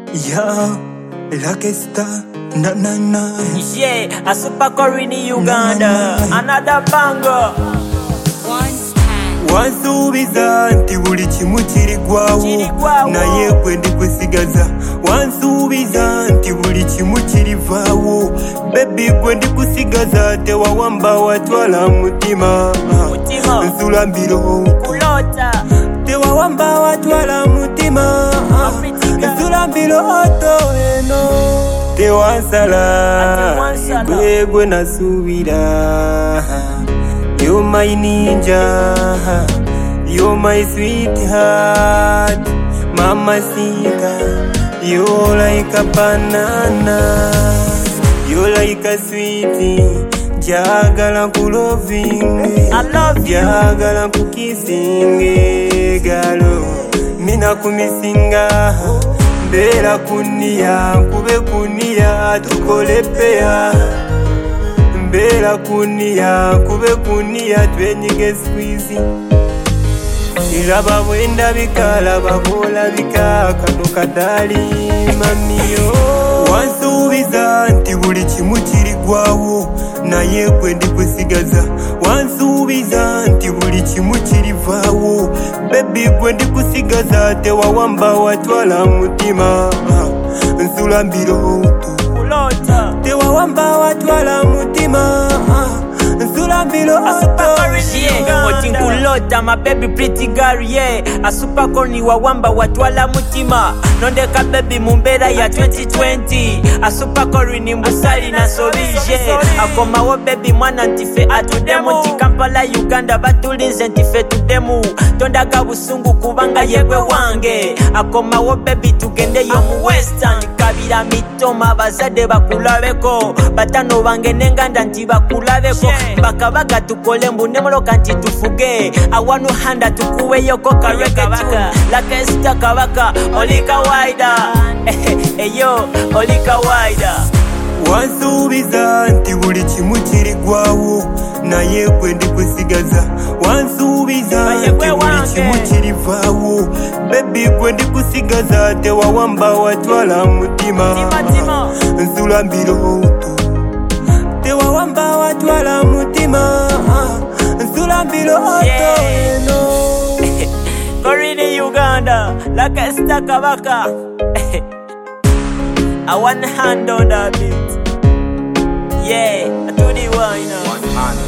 Yeah, like a star, na na na. Yeah, a super Corini Uganda, another banger. Wansubiza nti buli kimu kirigwawo naye gwe ndikusigaza. Wansubiza nti buli kimu kirivaawo baby gwe ndikusigaza. Tewawamba watwala mutima nsula mbirooto. Tewawamba watwala mutima nsula mbirooto eno. Tewansala gwe nasuubira. You're my ninja, you're my sweetheart, mamacita. You're like a banana, you're like a sweetie. Jagala kuloving, I love you. Jagala kukissing, galo. Mina kumisinga, bera kunia, kube kunia, tukolepea. Bera kunia, kube kunia, twenyige squeezy. Iraba wenda bikala, babola bikaka, nukadali mamiyo. Wansubiza nti buli kimu kirigwawo naye gwe ndikusigaza. Wansubiza nti buli kimu kirivaawo baby gwe ndikusigaza. Tewawamba watwala mutima nsula mbirooto. Tewawamba watwala mutima nsula mbirooto. Otinkulota my baby pretty girl, yeah. A super corny wawamba watwala mutima. Nondeka baby mumbera ya 2020. A super corny mbusali na sobije. Akoma wo baby mwana ntife atudemu. Kampala Uganda batulinze ntife tudemu. Tondaga busungu kubanga yegwe wange. Akoma wo baby tugende yo mu western. Kabira mitoma bazade bakulabeko. Batano bange nenganda nti bakulabeko. Bakabaga tukole mbunemuloka nti tufuge. Awanu handa tukuwe yoko karekabaka. Laka esta kabaka olika waida. Eyo olika waida. Wansubiza nti buli kimu kirigwawo naye gwe ndikusigaza. Wansubiza nti buli kimu kirivaawo baby gwe ndikusigaza. Tewawamba watwala mutima nsula mbirooto. Tewawamba watwala mutima nsula mbirooto eno. Corini Uganda, like a star kabaka. I one hand on that beat. Yeah, I do the wine now.